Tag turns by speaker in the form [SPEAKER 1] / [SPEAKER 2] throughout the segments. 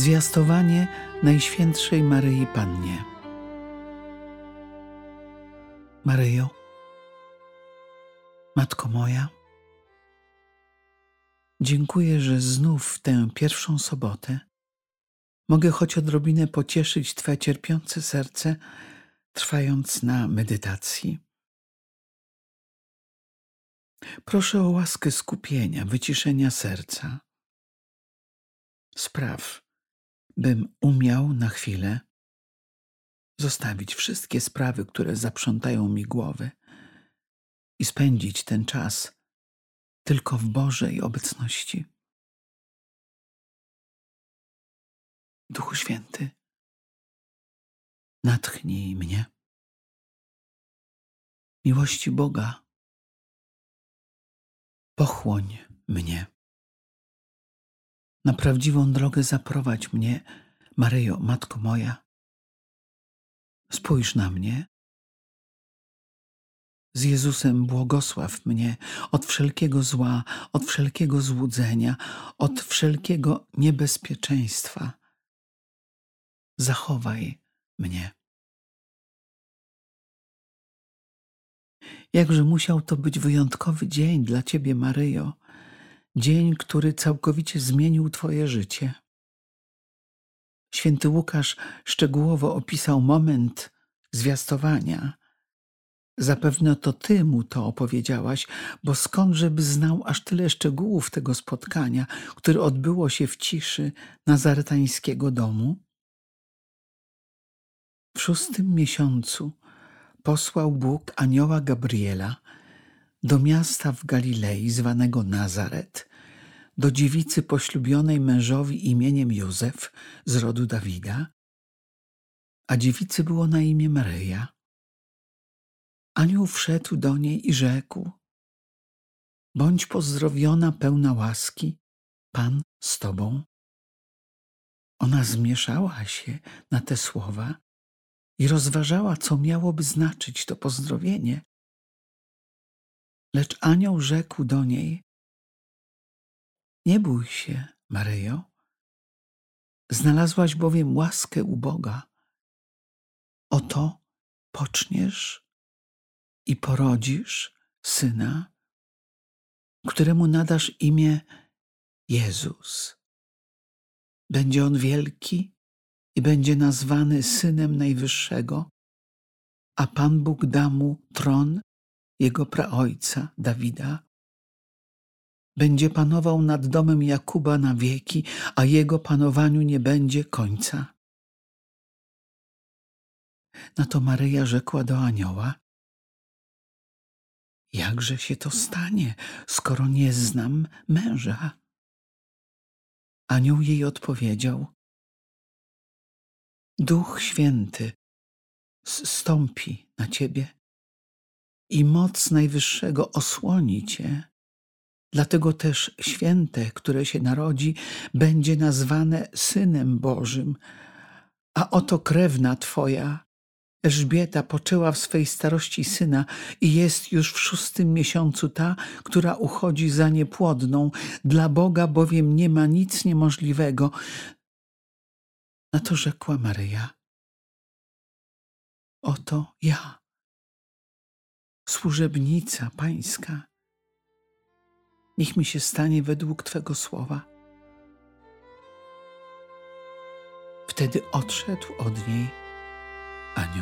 [SPEAKER 1] Zwiastowanie Najświętszej Maryi Pannie. Maryjo, Matko moja, dziękuję, że znów w tę pierwszą sobotę mogę choć odrobinę pocieszyć Twe cierpiące serce, trwając na medytacji. Proszę o łaskę skupienia, wyciszenia serca. Spraw, bym umiał na chwilę zostawić wszystkie sprawy, które zaprzątają mi głowę i spędzić ten czas tylko w Bożej obecności. Duchu Święty, natchnij mnie. Miłości Boga, pochłoń mnie. Na prawdziwą drogę zaprowadź mnie, Maryjo, Matko moja. Spójrz na mnie. Z Jezusem błogosław mnie od wszelkiego zła, od wszelkiego złudzenia, od wszelkiego niebezpieczeństwa. Zachowaj mnie. Jakże musiał to być wyjątkowy dzień dla Ciebie, Maryjo. Dzień, który całkowicie zmienił Twoje życie. Święty Łukasz szczegółowo opisał moment zwiastowania. Zapewne to Ty mu to opowiedziałaś, bo skądżeby znał aż tyle szczegółów tego spotkania, które odbyło się w ciszy nazaretańskiego domu? W 6. miesiącu posłał Bóg anioła Gabriela do miasta w Galilei zwanego Nazaret, do dziewicy poślubionej mężowi imieniem Józef z rodu Dawida, a dziewicy było na imię Maryja. Anioł wszedł do niej i rzekł: bądź pozdrowiona, pełna łaski, Pan z Tobą. Ona zmieszała się na te słowa i rozważała, co miałoby znaczyć to pozdrowienie. Lecz anioł rzekł do niej: nie bój się, Maryjo, znalazłaś bowiem łaskę u Boga. Oto poczniesz i porodzisz syna, któremu nadasz imię Jezus. Będzie on wielki i będzie nazwany Synem Najwyższego, a Pan Bóg da mu tron jego praojca Dawida. Będzie panował nad domem Jakuba na wieki, a jego panowaniu nie będzie końca. Na to Maryja rzekła do anioła: jakże się to stanie, skoro nie znam męża? Anioł jej odpowiedział: Duch Święty zstąpi na ciebie i moc Najwyższego osłoni cię. Dlatego też święte, które się narodzi, będzie nazwane Synem Bożym. A oto krewna twoja, Elżbieta, poczęła w swej starości syna i jest już w 6. miesiącu ta, która uchodzi za niepłodną. Dla Boga bowiem nie ma nic niemożliwego. Na to rzekła Maryja: oto ja, służebnica Pańska. Niech mi się stanie według Twego słowa. Wtedy odszedł od niej anioł.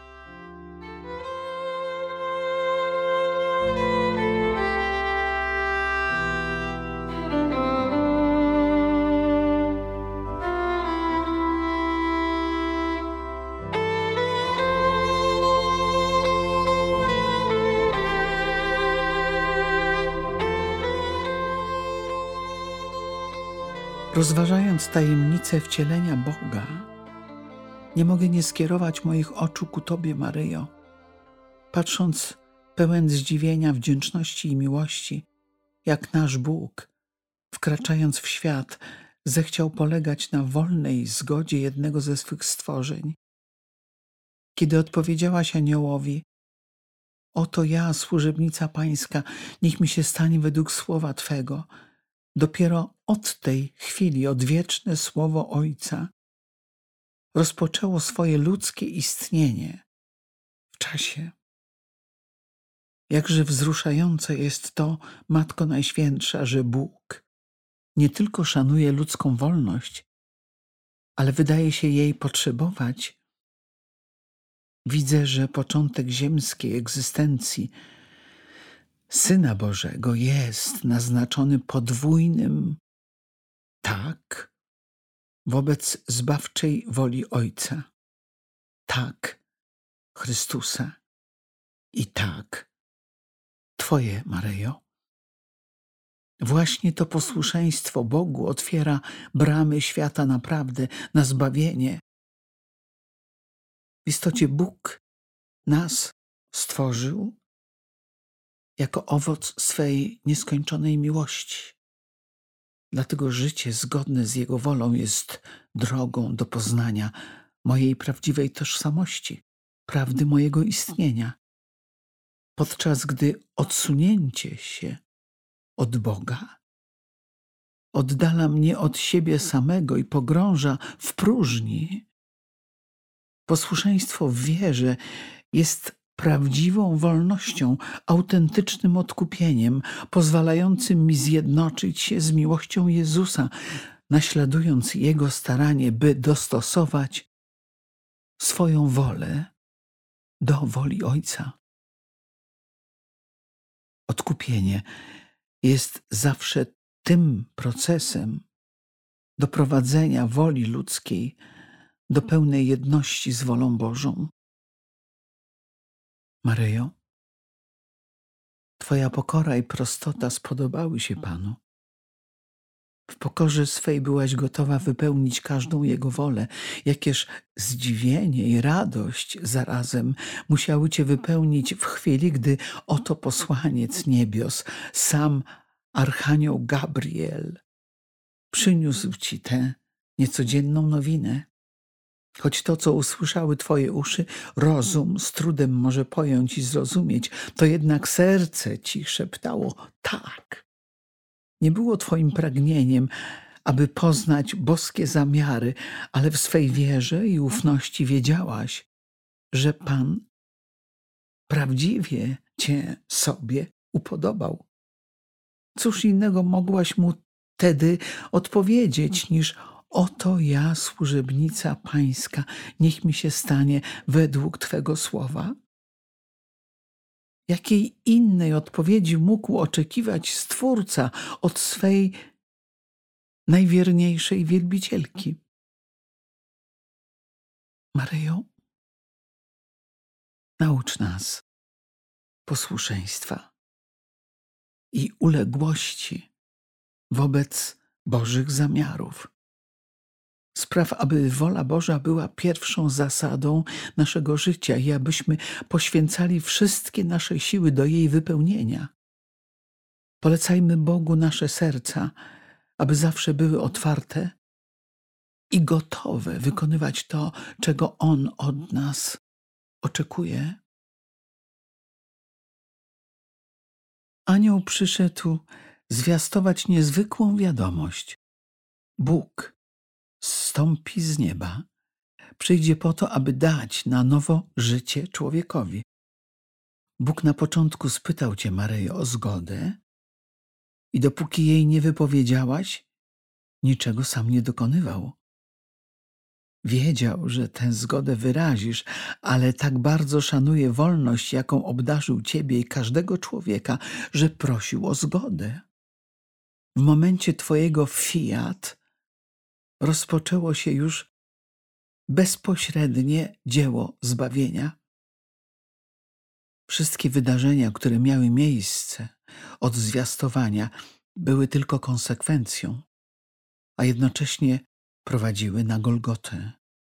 [SPEAKER 1] Rozważając tajemnicę wcielenia Boga, nie mogę nie skierować moich oczu ku Tobie, Maryjo. Patrząc pełen zdziwienia, wdzięczności i miłości, jak nasz Bóg, wkraczając w świat, zechciał polegać na wolnej zgodzie jednego ze swych stworzeń. Kiedy odpowiedziałaś aniołowi: oto ja, służebnica Pańska, niech mi się stanie według słowa Twego, Dopiero od tej chwili odwieczne słowo Ojca rozpoczęło swoje ludzkie istnienie w czasie. Jakże wzruszające jest to, Matko Najświętsza, że Bóg nie tylko szanuje ludzką wolność, ale wydaje się jej potrzebować. Widzę, że początek ziemskiej egzystencji Syna Bożego jest naznaczony podwójnym tak wobec zbawczej woli Ojca, tak Chrystusa i tak Twoje, Maryjo. Właśnie to posłuszeństwo Bogu otwiera bramy świata naprawdę na zbawienie. W istocie Bóg nas stworzył jako owoc swej nieskończonej miłości. Dlatego życie zgodne z Jego wolą jest drogą do poznania mojej prawdziwej tożsamości, prawdy mojego istnienia. Podczas gdy odsunięcie się od Boga oddala mnie od siebie samego i pogrąża w próżni. Posłuszeństwo w wierze jest prawdziwą wolnością, autentycznym odkupieniem, pozwalającym mi zjednoczyć się z miłością Jezusa, naśladując Jego staranie, by dostosować swoją wolę do woli Ojca. Odkupienie jest zawsze tym procesem doprowadzenia woli ludzkiej do pełnej jedności z wolą Bożą. Maryjo, Twoja pokora i prostota spodobały się Panu. W pokorze swej byłaś gotowa wypełnić każdą Jego wolę. Jakież zdziwienie i radość zarazem musiały Cię wypełnić w chwili, gdy oto posłaniec niebios, sam Archanioł Gabriel, przyniósł Ci tę niecodzienną nowinę. Choć to, co usłyszały Twoje uszy, rozum z trudem może pojąć i zrozumieć, to jednak serce Ci szeptało tak. Nie było Twoim pragnieniem, aby poznać boskie zamiary, ale w swej wierze i ufności wiedziałaś, że Pan prawdziwie Cię sobie upodobał. Cóż innego mogłaś Mu wtedy odpowiedzieć niż: oto ja, służebnica Pańska, niech mi się stanie według Twego słowa? Jakiej innej odpowiedzi mógł oczekiwać Stwórca od swej najwierniejszej wielbicielki? Maryjo, naucz nas posłuszeństwa i uległości wobec Bożych zamiarów. Spraw, aby wola Boża była pierwszą zasadą naszego życia i abyśmy poświęcali wszystkie nasze siły do jej wypełnienia. Polecajmy Bogu nasze serca, aby zawsze były otwarte i gotowe wykonywać to, czego On od nas oczekuje. Anioł przyszedł zwiastować niezwykłą wiadomość. Bóg zstąpi z nieba, przyjdzie po to, aby dać na nowo życie człowiekowi. Bóg na początku spytał Cię, Maryjo, o zgodę i dopóki jej nie wypowiedziałaś, niczego sam nie dokonywał. Wiedział, że tę zgodę wyrazisz, ale tak bardzo szanuje wolność, jaką obdarzył Ciebie i każdego człowieka, że prosił o zgodę. W momencie Twojego fiat rozpoczęło się już bezpośrednie dzieło zbawienia. Wszystkie wydarzenia, które miały miejsce od zwiastowania, były tylko konsekwencją, a jednocześnie prowadziły na Golgotę.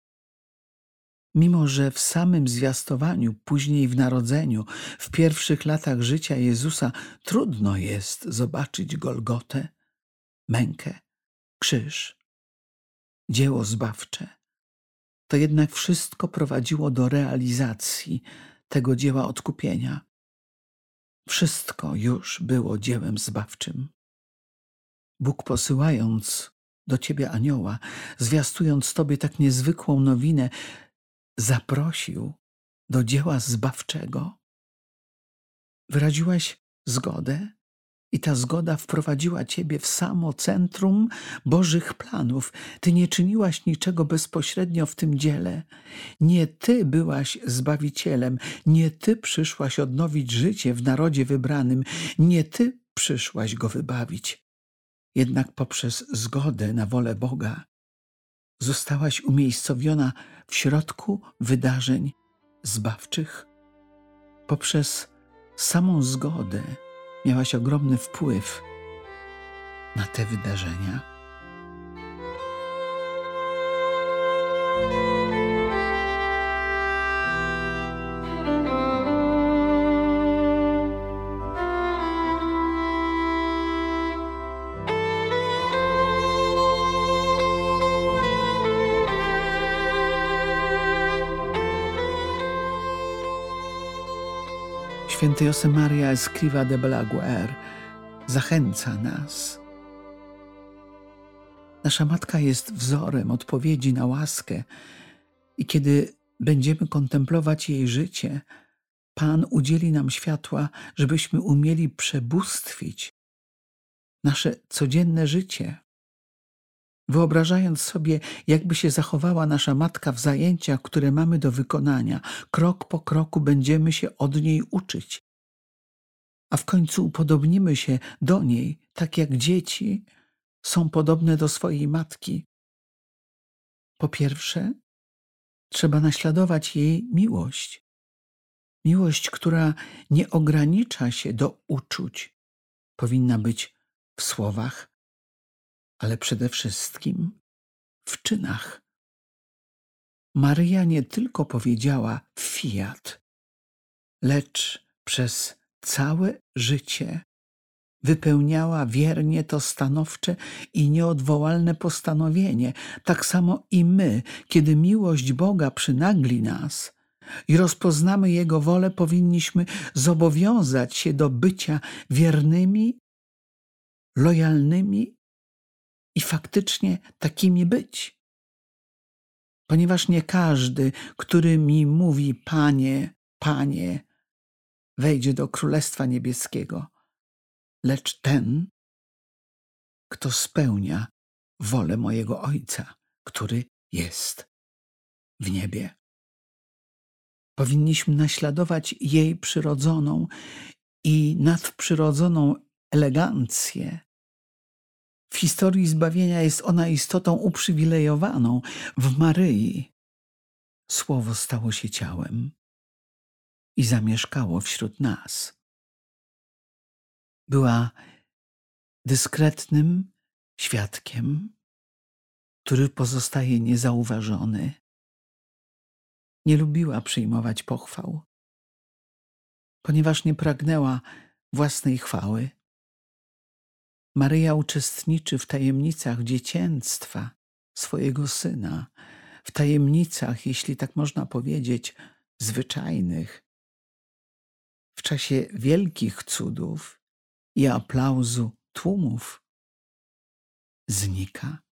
[SPEAKER 1] Mimo że w samym zwiastowaniu, później w narodzeniu, w pierwszych latach życia Jezusa trudno jest zobaczyć Golgotę, mękę, krzyż, dzieło zbawcze, to jednak wszystko prowadziło do realizacji tego dzieła odkupienia. Wszystko już było dziełem zbawczym. Bóg, posyłając do ciebie anioła, zwiastując tobie tak niezwykłą nowinę, zaprosił do dzieła zbawczego. Wyraziłaś zgodę i ta zgoda wprowadziła ciebie w samo centrum Bożych planów. Ty nie czyniłaś niczego bezpośrednio w tym dziele. Nie ty byłaś Zbawicielem, nie ty przyszłaś odnowić życie w narodzie wybranym, nie ty przyszłaś go wybawić. Jednak poprzez zgodę na wolę Boga zostałaś umiejscowiona w środku wydarzeń zbawczych. Poprzez samą zgodę miałaś ogromny wpływ na te wydarzenia. Święty Josemaria Escrivá de Balaguer zachęca nas. Nasza Matka jest wzorem odpowiedzi na łaskę i kiedy będziemy kontemplować jej życie, Pan udzieli nam światła, żebyśmy umieli przebóstwić nasze codzienne życie. Wyobrażając sobie, jakby się zachowała nasza Matka w zajęciach, które mamy do wykonania, krok po kroku będziemy się od niej uczyć. A w końcu upodobnimy się do niej, tak jak dzieci są podobne do swojej matki. Po pierwsze, trzeba naśladować jej miłość. Miłość, która nie ogranicza się do uczuć, powinna być w słowach, ale przede wszystkim w czynach. Maryja nie tylko powiedziała fiat, lecz przez całe życie wypełniała wiernie to stanowcze i nieodwołalne postanowienie. Tak samo i my, kiedy miłość Boga przynagli nas i rozpoznamy Jego wolę, powinniśmy zobowiązać się do bycia wiernymi, lojalnymi i faktycznie takimi być. Ponieważ nie każdy, który mi mówi Panie, Panie, wejdzie do Królestwa Niebieskiego, lecz ten, kto spełnia wolę mojego Ojca, który jest w niebie. Powinniśmy naśladować jej przyrodzoną i nadprzyrodzoną elegancję. W historii zbawienia jest ona istotą uprzywilejowaną. W Maryi Słowo stało się ciałem i zamieszkało wśród nas. Była dyskretnym świadkiem, który pozostaje niezauważony. Nie lubiła przyjmować pochwał, ponieważ nie pragnęła własnej chwały. Maryja uczestniczy w tajemnicach dziecięctwa swojego Syna, w tajemnicach, jeśli tak można powiedzieć, zwyczajnych. W czasie wielkich cudów i aplauzu tłumów znika.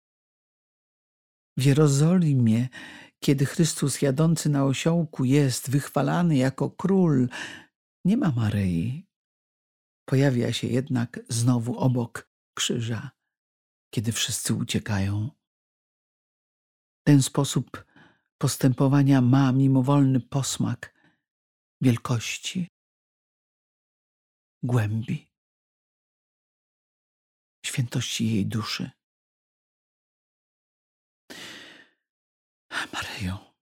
[SPEAKER 1] W Jerozolimie, kiedy Chrystus jadący na osiołku jest wychwalany jako król, nie ma Maryi. Pojawia się jednak znowu obok krzyża, kiedy wszyscy uciekają. Ten sposób postępowania ma mimowolny posmak wielkości, głębi, świętości jej duszy. Maryjo,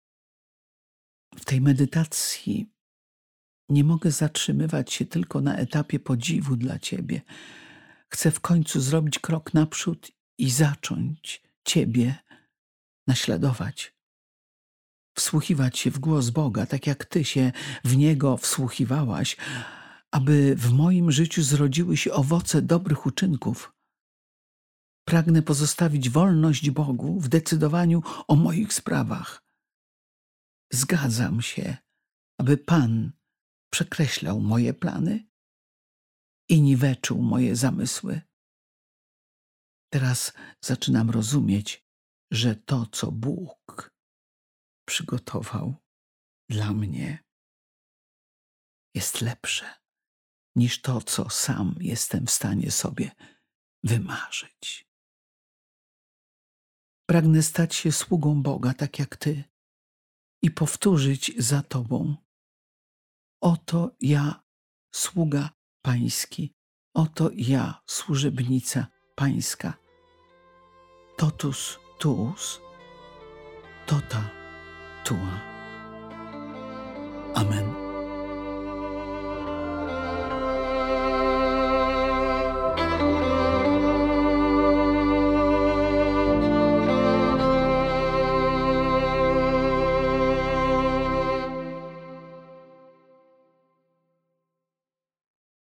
[SPEAKER 1] w tej medytacji nie mogę zatrzymywać się tylko na etapie podziwu dla Ciebie. Chcę w końcu zrobić krok naprzód i zacząć Ciebie naśladować. Wsłuchiwać się w głos Boga, tak jak Ty się w Niego wsłuchiwałaś, aby w moim życiu zrodziły się owoce dobrych uczynków. Pragnę pozostawić wolność Bogu w decydowaniu o moich sprawach. Zgadzam się, aby Pan przekreślał moje plany i niweczył moje zamysły. Teraz zaczynam rozumieć, że to, co Bóg przygotował dla mnie, jest lepsze niż to, co sam jestem w stanie sobie wymarzyć. Pragnę stać się sługą Boga, tak jak Ty, i powtórzyć za Tobą: oto ja, sługa Pański, oto ja, służebnica Pańska. Totus tuus, tota tua. Amen.